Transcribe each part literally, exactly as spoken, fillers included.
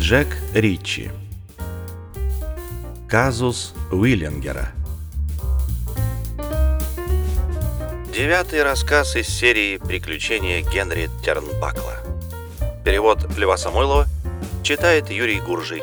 Джек Ричи. Казус Уиллингера. Девятый рассказ из серии «Приключения Генри Тернбакла». Перевод Льва Самойлова. Читает Юрий Гуржий.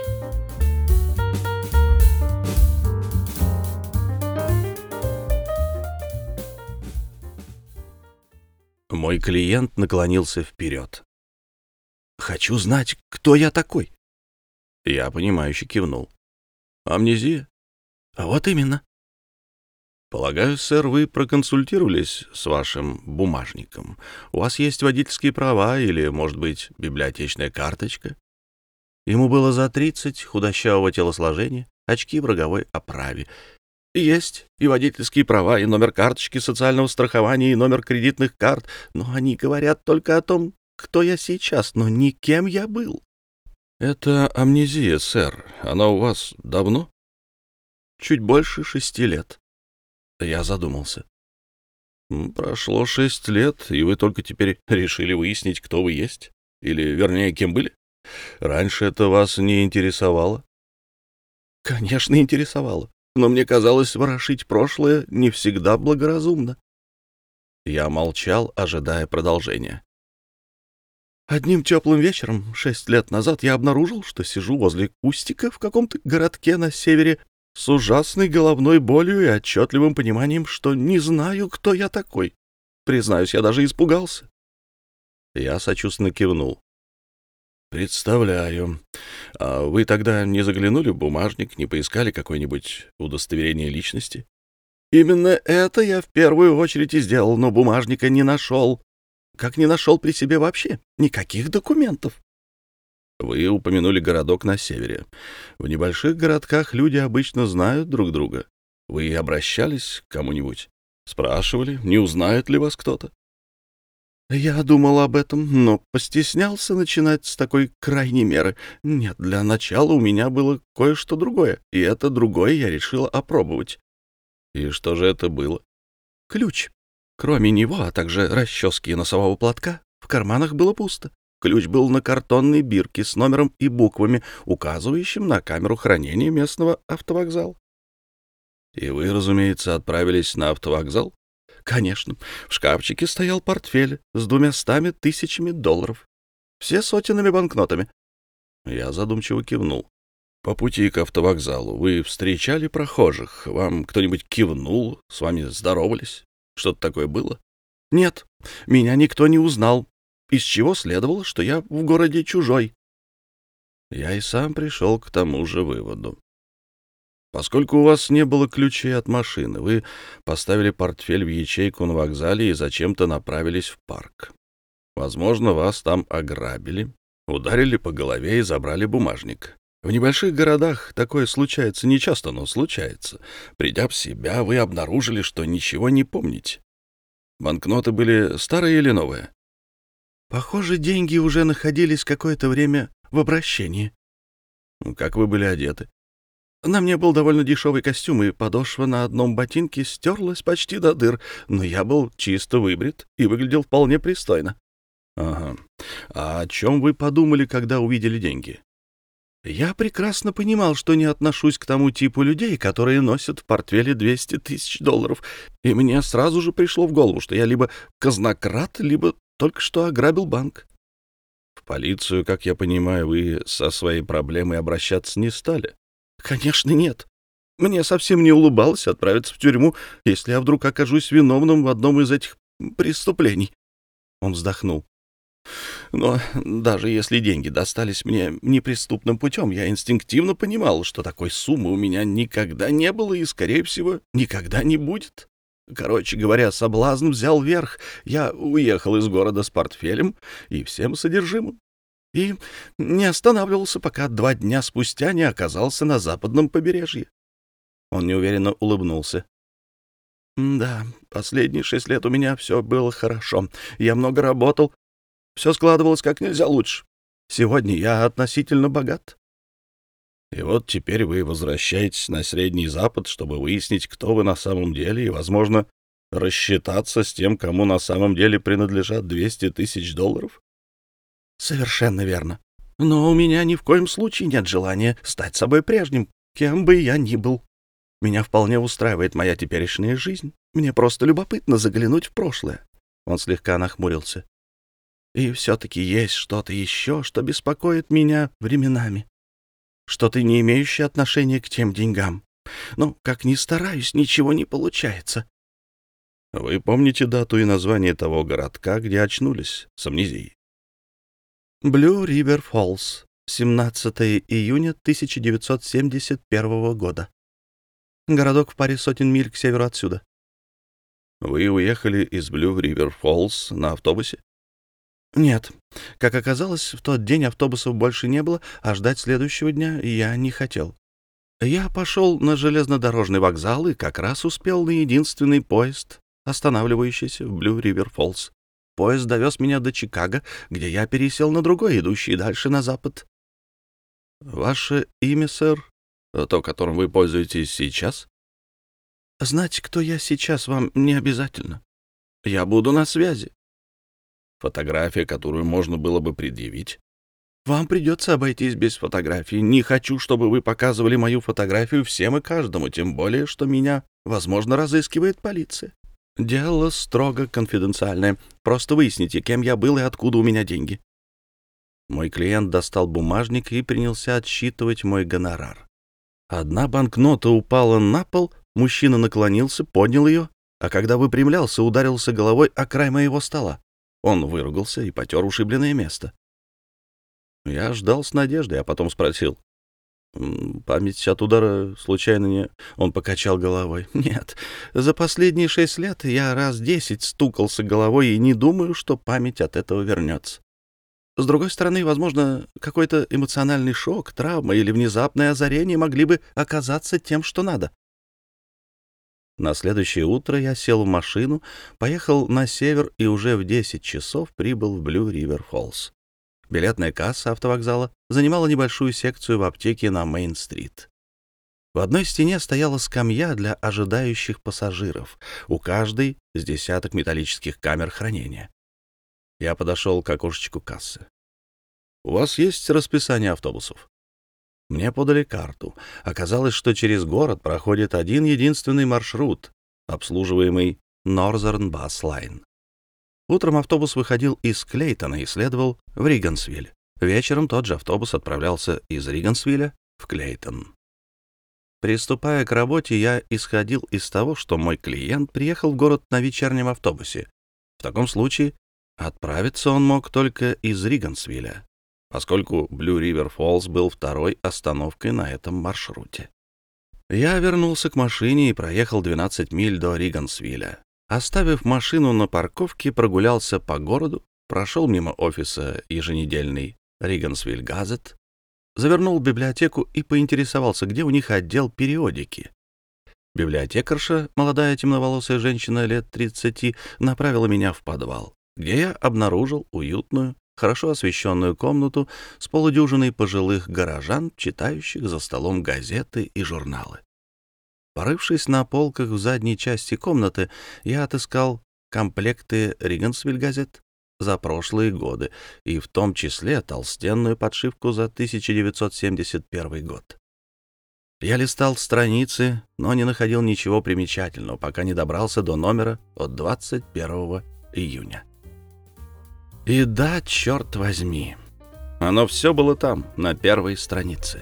Мой клиент наклонился вперед. «Хочу знать, кто я такой». Я, понимающе кивнул. «Амнезия?» «А вот именно». «Полагаю, сэр, вы проконсультировались с вашим бумажником. У вас есть водительские права или, может быть, библиотечная карточка?» Ему было за тридцать, худощавого телосложения, очки в роговой оправе. «Есть и водительские права, и номер карточки социального страхования, и номер кредитных карт, но они говорят только о том, кто я сейчас, но не кем я был». «Это амнезия, сэр. Она у вас давно?» «Чуть больше шести лет». Я задумался. «Прошло шесть лет, и вы только теперь решили выяснить, кто вы есть? Или, вернее, кем были? Раньше это вас не интересовало?» «Конечно, интересовало. Но мне казалось, ворошить прошлое не всегда благоразумно». Я молчал, ожидая продолжения. Одним теплым вечером, шесть лет назад, я обнаружил, что сижу возле кустика в каком-то городке на севере с ужасной головной болью и отчетливым пониманием, что не знаю, кто я такой. Признаюсь, я даже испугался. Я сочувственно кивнул. «Представляю. А вы тогда не заглянули в бумажник, не поискали какое-нибудь удостоверение личности?» «Именно это я в первую очередь и сделал, но бумажника не нашел. Как не нашел при себе вообще никаких документов». «Вы упомянули городок на севере. В небольших городках люди обычно знают друг друга. Вы обращались к кому-нибудь? Спрашивали, не узнает ли вас кто-то?» «Я думал об этом, но постеснялся начинать с такой крайней меры. Нет, для начала у меня было кое-что другое, и это другое я решил опробовать». «И что же это было?» «Ключ. Кроме него, а также расчески и носового платка, в карманах было пусто. Ключ был на картонной бирке с номером и буквами, указывающим на камеру хранения местного автовокзала». «И вы, разумеется, отправились на автовокзал?» «Конечно. В шкафчике стоял портфель с двумястами тысячами долларов. Все сотенными банкнотами». Я задумчиво кивнул. «По пути к автовокзалу вы встречали прохожих? Вам кто-нибудь кивнул, с вами здоровались? Что-то такое было?» «Нет, меня никто не узнал, из чего следовало, что я в городе чужой». Я и сам пришел к тому же выводу. «Поскольку у вас не было ключей от машины, вы поставили портфель в ячейку на вокзале и зачем-то направились в парк. Возможно, вас там ограбили, ударили по голове и забрали бумажник. В небольших городах такое случается нечасто, но случается. Придя в себя, вы обнаружили, что ничего не помните. Банкноты были старые или новые?» «Похоже, деньги уже находились какое-то время в обращении». «Как вы были одеты?» «На мне был довольно дешевый костюм, и подошва на одном ботинке стерлась почти до дыр, но я был чисто выбрит и выглядел вполне пристойно». «Ага. А о чем вы подумали, когда увидели деньги?» «Я прекрасно понимал, что не отношусь к тому типу людей, которые носят в портфеле двести тысяч долларов, и мне сразу же пришло в голову, что я либо казнократ, либо только что ограбил банк». «В полицию, как я понимаю, вы со своей проблемой обращаться не стали?» «Конечно, нет. Мне совсем не улыбалось отправиться в тюрьму, если я вдруг окажусь виновным в одном из этих преступлений». Он вздохнул. «Но даже если деньги достались мне неприступным путем, я инстинктивно понимал, что такой суммы у меня никогда не было и, скорее всего, никогда не будет. Короче говоря, соблазн взял верх. Я уехал из города с портфелем и всем содержимым. И не останавливался, пока два дня спустя не оказался на западном побережье». Он неуверенно улыбнулся. «Да, последние шесть лет у меня все было хорошо. Я много работал. Все складывалось как нельзя лучше. Сегодня я относительно богат». «И вот теперь вы возвращаетесь на Средний Запад, чтобы выяснить, кто вы на самом деле, и, возможно, рассчитаться с тем, кому на самом деле принадлежат двести тысяч долларов?» «Совершенно верно». Но у меня ни в коем случае нет желания стать собой прежним, кем бы я ни был. Меня вполне устраивает моя теперешняя жизнь. Мне просто любопытно заглянуть в прошлое». Он слегка нахмурился. «И все-таки есть что-то еще, что беспокоит меня временами. Что-то, не имеющее отношения к тем деньгам. Но, как ни стараюсь, ничего не получается». «Вы помните дату и название того городка, где очнулись с амнезией?» «Блю Ривер Фоллс, семнадцатого июня тысяча девятьсот семьдесят первого года. Городок в паре сотен миль к северу отсюда». «Вы уехали из Блю Ривер Фоллс на автобусе?» «Нет. Как оказалось, в тот день автобусов больше не было, а ждать следующего дня я не хотел. Я пошел на железнодорожный вокзал и как раз успел на единственный поезд, останавливающийся в Блю Ривер Фоллс. Поезд довез меня до Чикаго, где я пересел на другой, идущий дальше на запад». «Ваше имя, сэр? То, которым вы пользуетесь сейчас?» «Знать, кто я сейчас, вам не обязательно. Я буду на связи». «Фотография, которую можно было бы предъявить?» «Вам придется обойтись без фотографии. Не хочу, чтобы вы показывали мою фотографию всем и каждому, тем более, что меня, возможно, разыскивает полиция. Дело строго конфиденциальное. Просто выясните, кем я был и откуда у меня деньги». Мой клиент достал бумажник и принялся отсчитывать мой гонорар. Одна банкнота упала на пол, мужчина наклонился, поднял ее, а когда выпрямлялся, ударился головой о край моего стола. Он выругался и потер ушибленное место. Я ждал с надеждой, а потом спросил: «Память от удара случайно не...» Он покачал головой. «Нет, за последние шесть лет я раз десять стукался головой и не думаю, что память от этого вернется. С другой стороны, возможно, какой-то эмоциональный шок, травма или внезапное озарение могли бы оказаться тем, что надо». На следующее утро я сел в машину, поехал на север и уже в десять часов прибыл в Блю Ривер Фоллс. Билетная касса автовокзала занимала небольшую секцию в аптеке на Мейн-стрит. В одной стене стояла скамья для ожидающих пассажиров, у каждой с десяток металлических камер хранения. Я подошел к окошечку кассы. «У вас есть расписание автобусов?» Мне подали карту. Оказалось, что через город проходит один единственный маршрут, обслуживаемый Northern Bus Line. Утром автобус выходил из Клейтона и следовал в Ригансвиль. Вечером тот же автобус отправлялся из Ригансвилля в Клейтон. Приступая к работе, я исходил из того, что мой клиент приехал в город на вечернем автобусе. В таком случае отправиться он мог только из Ригансвилля, поскольку Блю Ривер Фоллс был второй остановкой на этом маршруте. Я вернулся к машине и проехал двенадцать миль до Ригансвилля. Оставив машину на парковке, прогулялся по городу, прошел мимо офиса еженедельный Ригансвиль Газет, завернул в библиотеку и поинтересовался, где у них отдел периодики. Библиотекарша, молодая темноволосая женщина лет тридцати, направила меня в подвал, где я обнаружил уютную, хорошо освещенную комнату с полудюжиной пожилых горожан, читающих за столом газеты и журналы. Порывшись на полках в задней части комнаты, я отыскал комплекты Ригансвиль газет за прошлые годы, и в том числе толстенную подшивку за тысяча девятьсот семьдесят первый год. Я листал страницы, но не находил ничего примечательного, пока не добрался до номера от двадцать первого июня. И да, черт возьми, оно все было там, на первой странице.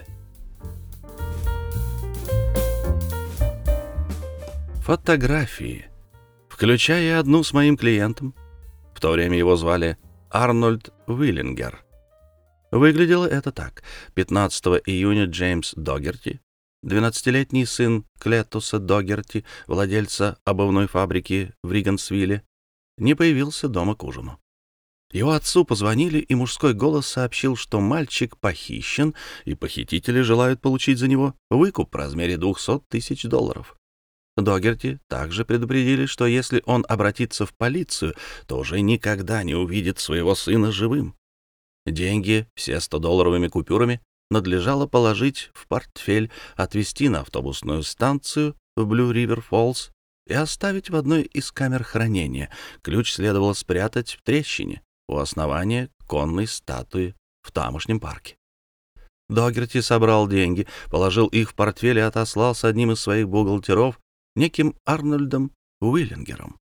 Фотографии, включая одну с моим клиентом. В то время его звали Арнольд Уиллингер. Выглядело это так. пятнадцатого июня Джеймс Догерти, двенадцатилетний сын Клетуса Догерти, владельца обувной фабрики в Ригансвилле, не появился дома к ужину. Его отцу позвонили, и мужской голос сообщил, что мальчик похищен, и похитители желают получить за него выкуп в размере двухсот тысяч долларов. Догерти также предупредили, что если он обратится в полицию, то уже никогда не увидит своего сына живым. Деньги, все стодолларовыми купюрами, надлежало положить в портфель, отвезти на автобусную станцию в Блю Ривер Фоллс и оставить в одной из камер хранения. Ключ следовало спрятать в трещине у основания конной статуи в тамошнем парке. Догерти собрал деньги, положил их в портфель и отослал с одним из своих бухгалтеров, неким Арнольдом Уиллингером.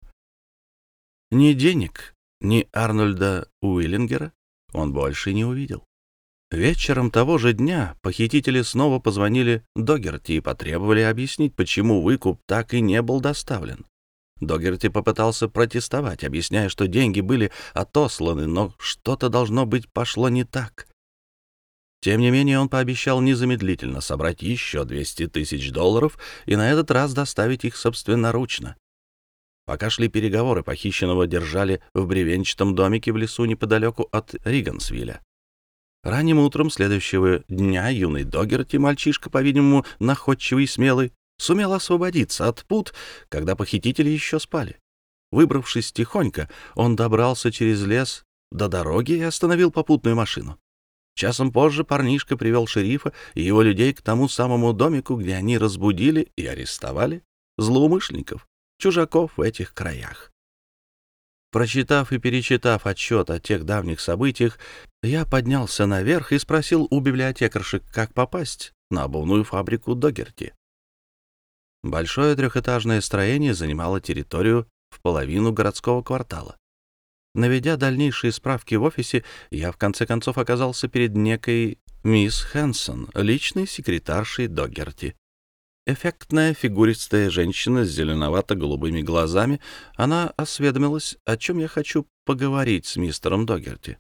Ни денег, ни Арнольда Уиллингера он больше не увидел. Вечером того же дня похитители снова позвонили Догерти и потребовали объяснить, почему выкуп так и не был доставлен. Догерти попытался протестовать, объясняя, что деньги были отосланы, но что-то, должно быть, пошло не так. Тем не менее, он пообещал незамедлительно собрать еще двести тысяч долларов и на этот раз доставить их собственноручно. Пока шли переговоры, похищенного держали в бревенчатом домике в лесу неподалеку от Ригансвилля. Ранним утром следующего дня юный Догерти, мальчишка, по-видимому, находчивый и смелый, сумел освободиться от пут, когда похитители еще спали. Выбравшись тихонько, он добрался через лес до дороги и остановил попутную машину. Часом позже парнишка привел шерифа и его людей к тому самому домику, где они разбудили и арестовали злоумышленников, чужаков в этих краях. Прочитав и перечитав отчет о тех давних событиях, я поднялся наверх и спросил у библиотекарши, как попасть на обувную фабрику Догерти. Большое трехэтажное строение занимало территорию в половину городского квартала. Наведя дальнейшие справки в офисе, я в конце концов оказался перед некой мисс Хэнсон, личной секретаршей Догерти. Эффектная фигуристая женщина с зеленовато-голубыми глазами, она осведомилась, о чем я хочу поговорить с мистером Догерти.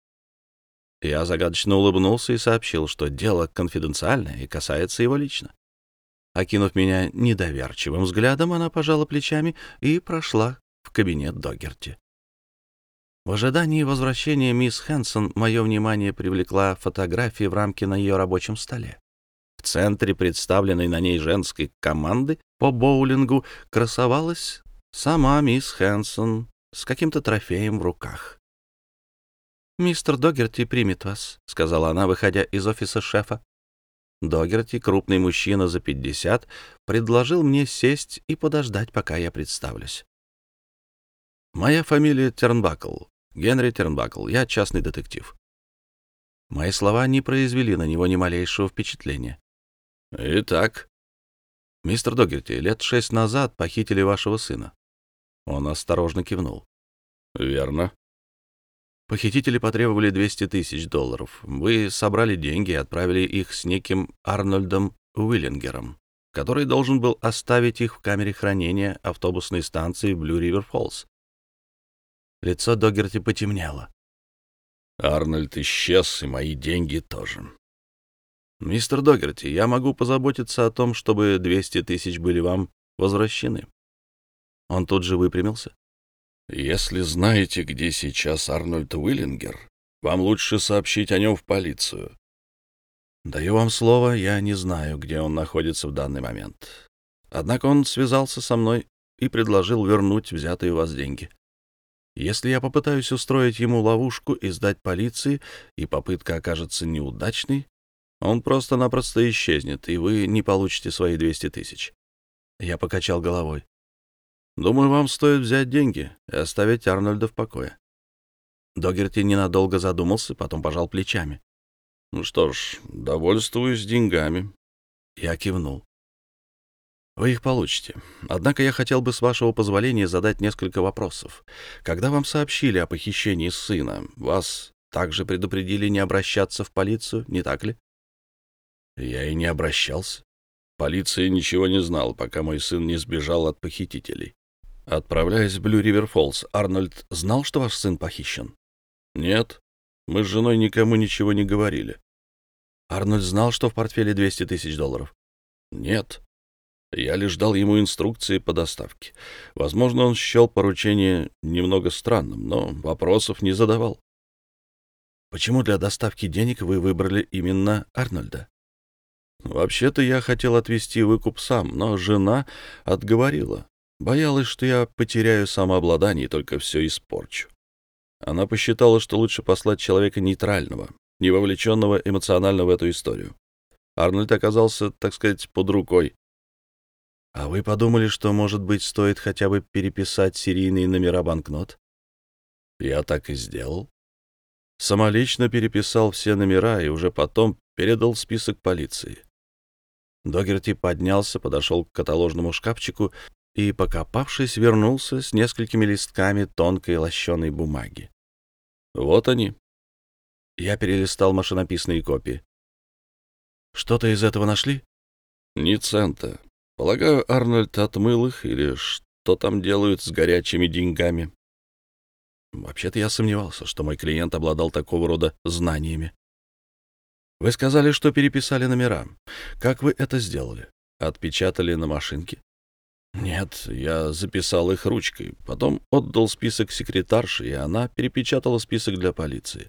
Я загадочно улыбнулся и сообщил, что дело конфиденциальное и касается его лично. Окинув меня недоверчивым взглядом, она пожала плечами и прошла в кабинет Догерти. В ожидании возвращения мисс Хэнсон мое внимание привлекла фотография в рамке на ее рабочем столе. В центре представленной на ней женской команды по боулингу красовалась сама мисс Хэнсон с каким-то трофеем в руках. «Мистер Догерти примет вас», — сказала она, выходя из офиса шефа. Догерти, крупный мужчина за пятьдесят, предложил мне сесть и подождать, пока я представлюсь. «Моя фамилия Тернбакл, Генри Тернбакл, я частный детектив». Мои слова не произвели на него ни малейшего впечатления. «Итак, мистер Догерти, лет шесть назад похитили вашего сына». Он осторожно кивнул. «Верно. Похитители потребовали двести тысяч долларов. Вы собрали деньги и отправили их с неким Арнольдом Уиллингером, который должен был оставить их в камере хранения автобусной станции Блю-Ривер-Фоллс». Лицо Догерти потемнело. «Арнольд исчез, и мои деньги тоже. Мистер Догерти, я могу позаботиться о том, чтобы двести тысяч были вам возвращены». Он тут же выпрямился. «Если знаете, где сейчас Арнольд Уиллингер, вам лучше сообщить о нем в полицию». «Даю вам слово, я не знаю, где он находится в данный момент. Однако он связался со мной и предложил вернуть взятые у вас деньги. Если я попытаюсь устроить ему ловушку и сдать полиции, и попытка окажется неудачной, он просто-напросто исчезнет, и вы не получите свои двести тысяч». Я покачал головой. «Думаю, вам стоит взять деньги и оставить Арнольда в покое». Догерти ненадолго задумался, потом пожал плечами. «Ну что ж, довольствуюсь деньгами». Я кивнул. «Вы их получите. Однако я хотел бы, с вашего позволения, задать несколько вопросов. Когда вам сообщили о похищении сына, вас также предупредили не обращаться в полицию, не так ли?» «Я и не обращался. Полиция ничего не знала, пока мой сын не сбежал от похитителей. Отправляясь в Блю-Ривер-Фоллс, Арнольд знал, что ваш сын похищен?» «Нет. Мы с женой никому ничего не говорили». «Арнольд знал, что в портфеле двести тысяч долларов?» «Нет. Я лишь дал ему инструкции по доставке. Возможно, он счел поручение немного странным, но вопросов не задавал». «Почему для доставки денег вы выбрали именно Арнольда?» «Вообще-то я хотел отвезти выкуп сам, но жена отговорила. Боялась, что я потеряю самообладание и только все испорчу. Она посчитала, что лучше послать человека нейтрального, не вовлеченного эмоционально в эту историю. Арнольд оказался, так сказать, под рукой». «А вы подумали, что, может быть, стоит хотя бы переписать серийные номера банкнот?» «Я так и сделал». самолично переписал все номера и уже потом передал список полиции. Догерти поднялся, подошел к каталожному шкафчику и, покопавшись, вернулся с несколькими листками тонкой лощеной бумаги. Вот они. Я перелистал машинописные копии. Что-то из этого нашли? Ни цента. Полагаю, Арнольд отмыл их или что там делают с горячими деньгами. Вообще-то я сомневался, что мой клиент обладал такого рода знаниями. Вы сказали, что переписали номера. Как вы это сделали? Отпечатали на машинке? Нет, я записал их ручкой. Потом отдал список секретарше, и она перепечатала список для полиции.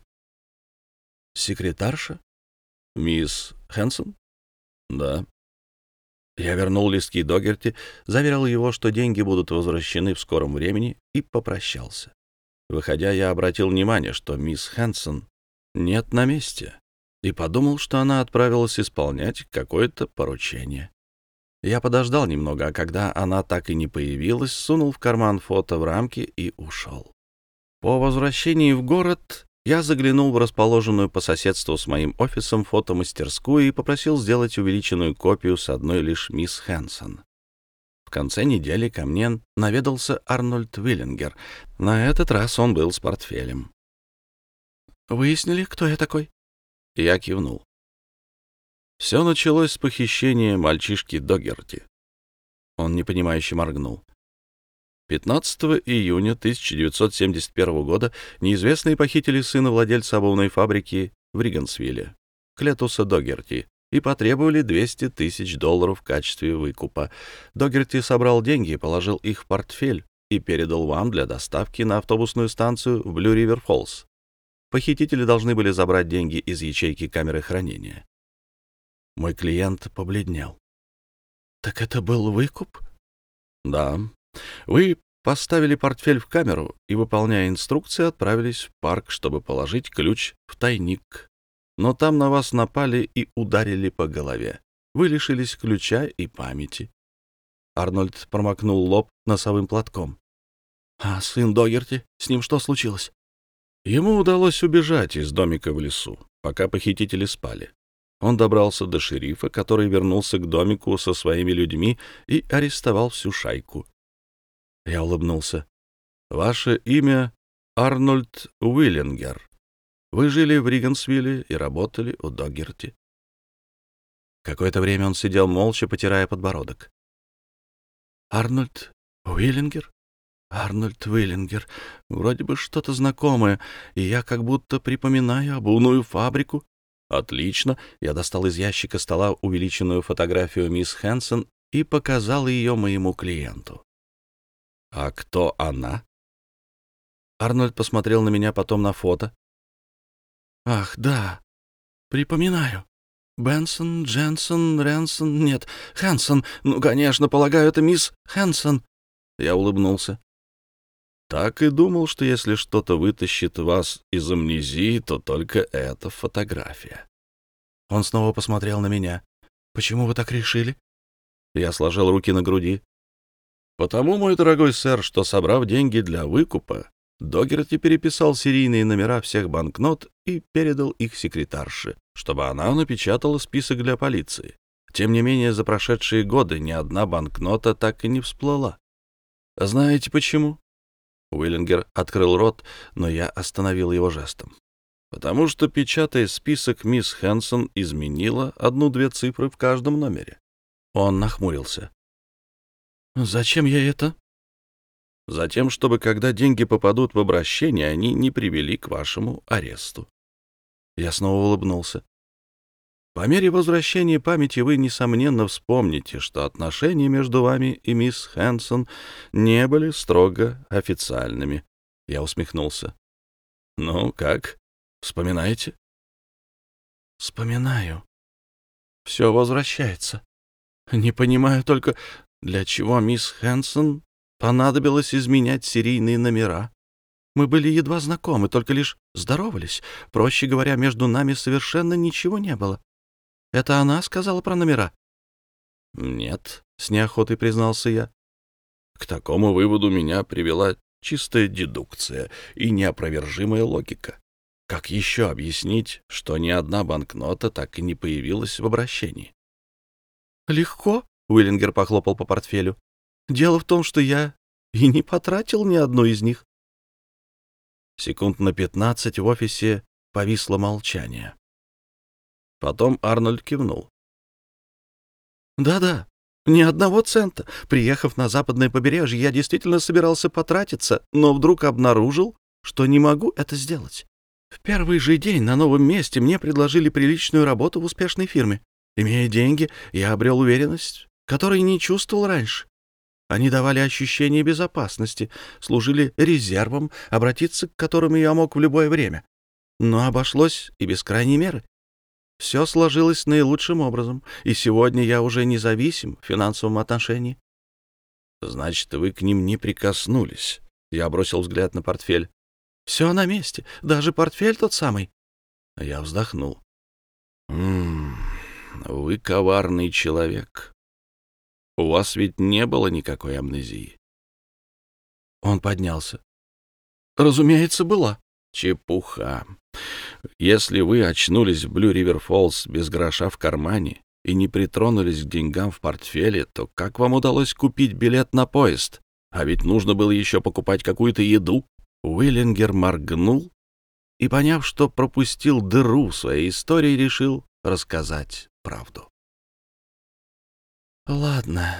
Секретарша? Мисс Хэнсон? Да. Я вернул листки Догерти, заверил его, что деньги будут возвращены в скором времени, и попрощался. Выходя, я обратил внимание, что мисс Хэнсон нет на месте, и подумал, что она отправилась исполнять какое-то поручение. Я подождал немного, а когда она так и не появилась, сунул в карман фото в рамке и ушел. По возвращении в город я заглянул в расположенную по соседству с моим офисом фотомастерскую и попросил сделать увеличенную копию с одной лишь мисс Хэнсон. В конце недели ко мне наведался Арнольд Уиллингер. На этот раз он был с портфелем. «Выяснили, кто я такой?» Я кивнул. Все началось с похищения мальчишки Догерти. Он непонимающе моргнул. пятнадцатого июня тысяча девятьсот семьдесят первого года неизвестные похитили сына владельца обувной фабрики в Ригансвилле, Клетуса Догерти, и потребовали двести тысяч долларов в качестве выкупа. Догерти собрал деньги и положил их в портфель и передал вам для доставки на автобусную станцию в Блю-Ривер-Фоллс. Похитители должны были забрать деньги из ячейки камеры хранения. Мой клиент побледнел. «Так это был выкуп?» «Да. Вы поставили портфель в камеру и, выполняя инструкции, отправились в парк, чтобы положить ключ в тайник. Но там на вас напали и ударили по голове. Вы лишились ключа и памяти». Арнольд промокнул лоб носовым платком. «А сын Догерти? С ним что случилось?» Ему удалось убежать из домика в лесу, пока похитители спали. Он добрался до шерифа, который вернулся к домику со своими людьми и арестовал всю шайку. Я улыбнулся. «Ваше имя Арнольд Уиллингер. Вы жили в Ригансвилле и работали у Догерти». Какое-то время он сидел молча, потирая подбородок. «Арнольд Уиллингер? Арнольд Уиллингер. Вроде бы что-то знакомое, и я как будто припоминаю обувную фабрику». «Отлично!» Я достал из ящика стола увеличенную фотографию мисс Хэнсон и показал ее моему клиенту. «А кто она?» Арнольд посмотрел на меня, потом на фото. «Ах, да, припоминаю. Бенсон, Дженсон, Ренсон, нет, Хэнсон. Ну, конечно, полагаю, это мисс Хэнсон». Я улыбнулся. Так и думал, что если что-то вытащит вас из амнезии, то только эта фотография. Он снова посмотрел на меня. «Почему вы так решили?» Я сложил руки на груди. «Потому, мой дорогой сэр, что, собрав деньги для выкупа, Догерти переписал серийные номера всех банкнот и передал их секретарше, чтобы она напечатала список для полиции. Тем не менее, за прошедшие годы ни одна банкнота так и не всплыла. Знаете почему?» Уиллингер открыл рот, но я остановил его жестом. «Потому что, печатая список, мисс Хэнсон изменила одну-две цифры в каждом номере». Он нахмурился. «Зачем я это?» «Затем, чтобы, когда деньги попадут в обращение, они не привели к вашему аресту». Я снова улыбнулся. «По мере возвращения памяти вы, несомненно, вспомните, что отношения между вами и мисс Хэнсон не были строго официальными». Я усмехнулся. «Ну, как? Вспоминаете?» «Вспоминаю. Все возвращается. Не понимаю только, для чего мисс Хэнсон понадобилось изменять серийные номера. Мы были едва знакомы, только лишь здоровались. Проще говоря, между нами совершенно ничего не было. Это она сказала про номера?» «Нет», — с неохотой признался я. «К такому выводу меня привела чистая дедукция и неопровержимая логика. Как еще объяснить, что ни одна банкнота так и не появилась в обращении? «Легко», — Уиллингер похлопал по портфелю. «Дело в том, что я и не потратил ни одну из них». Секунд на пятнадцать в офисе повисло молчание. Потом Арнольд кивнул. «Да-да, ни одного цента. Приехав на западное побережье, я действительно собирался потратиться, но вдруг обнаружил, что не могу это сделать. В первый же день на новом месте мне предложили приличную работу в успешной фирме. Имея деньги, я обрел уверенность, которой не чувствовал раньше. Они давали ощущение безопасности, служили резервом, обратиться к которым я мог в любое время. Но обошлось и без крайней меры. Все сложилось наилучшим образом, и сегодня я уже независим в финансовом отношении». «Значит, вы к ним не прикоснулись?» Я бросил взгляд на портфель. «Все на месте, даже портфель тот самый». Я вздохнул. «М-м, вы коварный человек. У вас ведь не было никакой амнезии». Он поднялся. «Разумеется, была». «Чепуха. Если вы очнулись в Блю-Ривер-Фоллс без гроша в кармане и не притронулись к деньгам в портфеле, то как вам удалось купить билет на поезд? А ведь нужно было еще покупать какую-то еду». Уиллингер моргнул и, поняв, что пропустил дыру в своей истории, решил рассказать правду. «Ладно.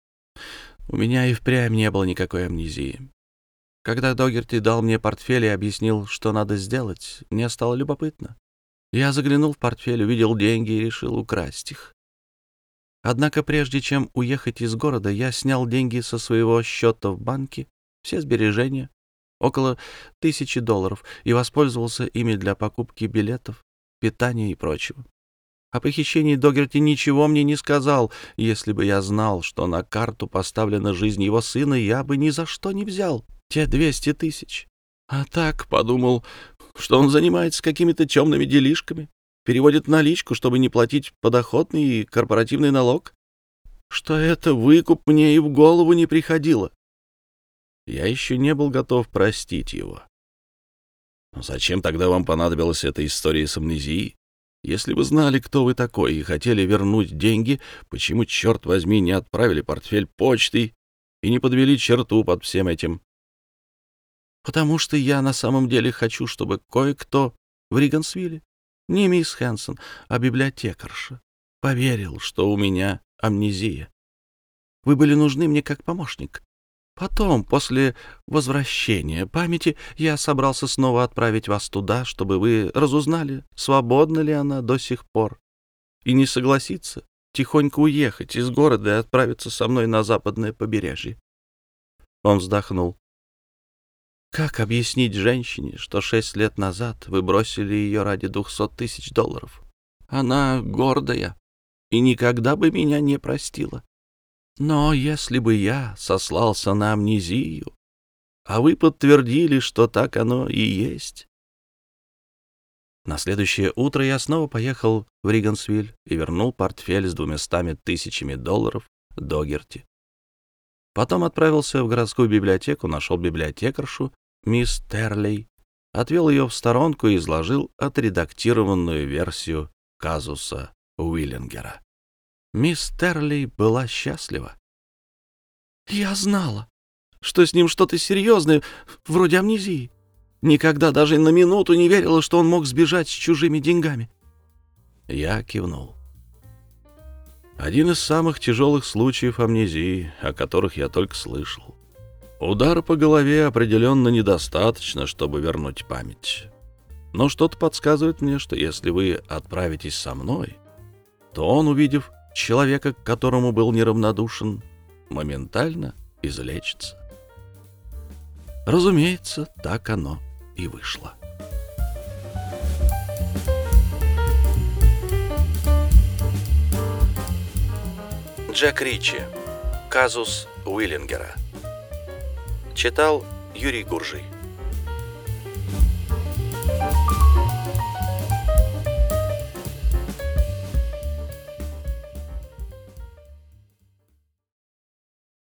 У меня и впрямь не было никакой амнезии. Когда Догерти дал мне портфель и объяснил, что надо сделать, мне стало любопытно. Я заглянул в портфель, увидел деньги и решил украсть их. Однако прежде чем уехать из города, я снял деньги со своего счета в банке, все сбережения, около тысячи долларов, и воспользовался ими для покупки билетов, питания и прочего. О похищении Догерти ничего мне не сказал. Если бы я знал, что на карту поставлена жизнь его сына, я бы ни за что не взял те двести тысяч. А так подумал, что он занимается какими-то темными делишками, переводит наличку, чтобы не платить подоходный и корпоративный налог. Что это выкуп, мне и в голову не приходило. Я еще не был готов простить его. Но зачем тогда вам понадобилась эта история с амнезией? Если вы знали, кто вы такой, и хотели вернуть деньги, почему, черт возьми, не отправили портфель почтой и не подвели черту под всем этим? Потому что я на самом деле хочу, чтобы кое-кто в Ригансвилле, не мисс Хэнсон, а библиотекарша, поверил, что у меня амнезия. Вы были нужны мне как помощник. Потом, после возвращения памяти, я собрался снова отправить вас туда, чтобы вы разузнали, свободна ли она до сих пор, и не согласиться тихонько уехать из города и отправиться со мной на западное побережье. Он вздохнул. Как объяснить женщине, что шесть лет назад вы бросили ее ради двухсот тысяч долларов? Она гордая и никогда бы меня не простила. Но если бы я сослался на амнезию, а вы подтвердили, что так оно и есть... На следующее утро я снова поехал в Ригансвиль и вернул портфель с двумястами тысячами долларов Догерти. Потом отправился в городскую библиотеку, нашел библиотекаршу, мисс Терлей, отвел ее в сторонку и изложил отредактированную версию казуса Уиллингера. Мисс Терлей была счастлива. «Я знала, что с ним что-то серьезное, вроде амнезии. Никогда даже на минуту не верила, что он мог сбежать с чужими деньгами». Я кивнул. Один из самых тяжелых случаев амнезии, о которых я только слышал. Удара по голове определенно недостаточно, чтобы вернуть память. Но что-то подсказывает мне, что если вы отправитесь со мной, то он, увидев человека, к которому был неравнодушен, моментально излечится. Разумеется, так оно и вышло. Джек Ричи. Казус Уиллингера. Читал Юрий Гуржий.